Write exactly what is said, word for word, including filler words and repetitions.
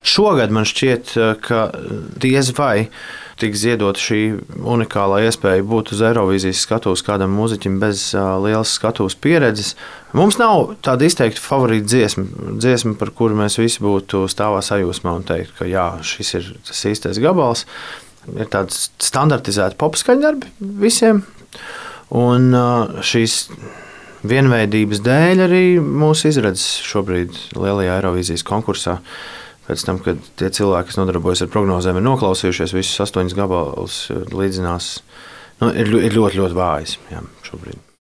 Šogad man šķiet, ka diez vai tiks ziedota šī unikālā iespēja būt uz Eirovīzijas skatuves kādam mūziķim bez lielas skatuves pieredzes. Mums nav tāda izteikta favorīta dziesma, dziesma, par kuru mēs visi būtu stāvā sajūsmā un teikt, ka jā, šis ir tas īstais gabals. Ir tādi standartizēti popskaņdarbi visiem, un šīs vienveidības dēļ arī mūsu izredzes šobrīd lielajā Eirovīzijas konkursā. Pēc tam, kad tie cilvēki, kas nodarbojas ar prognozēm, ir noklausījušies visus astoņus gabalus, līdzinās, nu, ir ļoti, ļoti vājas jā, šobrīd.